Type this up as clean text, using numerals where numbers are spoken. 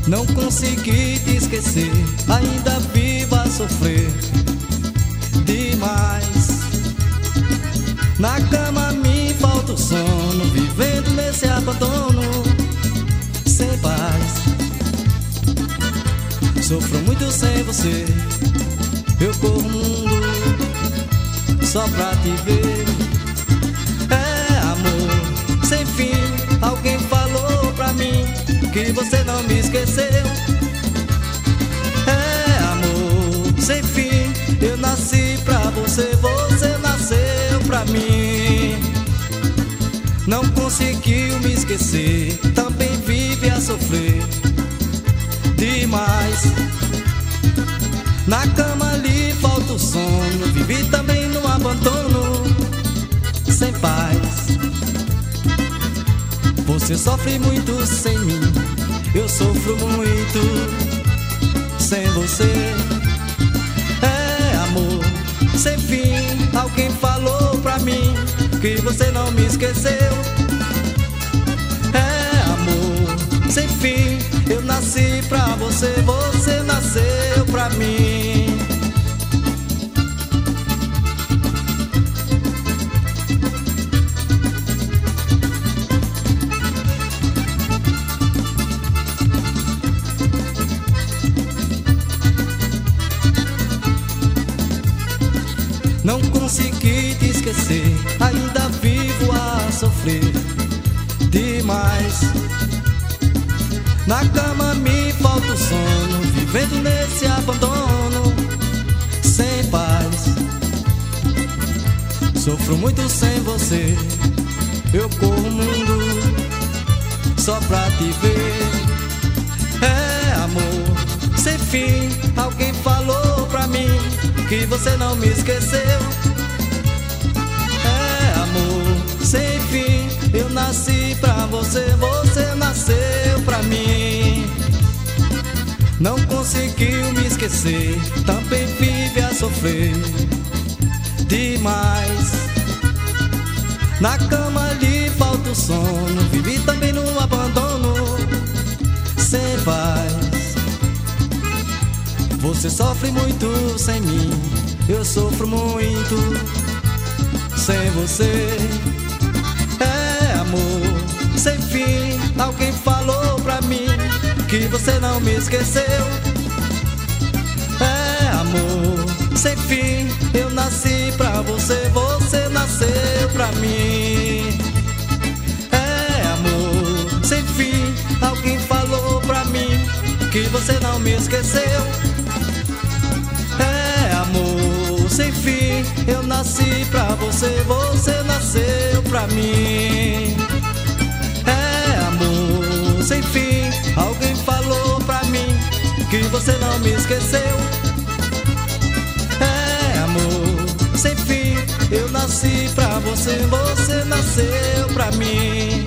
Não consegui te esquecer, ainda vivo a sofrer demais. Na cama me falta o sono, vivendo nesse abandono sem paz. Sofro muito sem você, eu corro o mundo só pra te ver. É amor sem fim, alguém falou pra mim que você não me esqueceu. É amor sem fim, eu nasci pra você, você nasceu pra mim. Não conseguiu me esquecer, também vive a sofrer demais. Na cama lhe falta o sono, vive também no abandono sem paz. Você sofre muito sem mim, eu sofro muito sem você. É amor sem fim, alguém falou pra mim que você não me esqueceu. É amor sem fim, eu nasci pra você, você nasceu pra mim. Não consegui te esquecer, ainda vivo a sofrer demais. Na cama me falta o sono, vivendo nesse abandono sem paz. Sofro muito sem você, eu corro o mundo só pra te ver. É amor sem fim, alguém falou pra mim que você não me esqueceu. É amor sem fim, eu nasci pra você, você nasceu pra mim. Não conseguiu me esquecer, também vive a sofrer demais. Na cama lhe falta o sono, vive também no abandono sem paz. Você sofre muito sem mim, eu sofro muito sem você. É amor sem fim, alguém falou pra mim que você não me esqueceu. É amor sem fim, eu nasci pra você, você nasceu pra mim. É amor sem fim, alguém falou pra mim que você não me esqueceu. É amor sem fim, eu nasci pra você, você nasceu pra mim. É amor sem fim, alguém falou pra mim que você não me esqueceu. É amor sem fim, eu nasci pra você, você nasceu pra mim.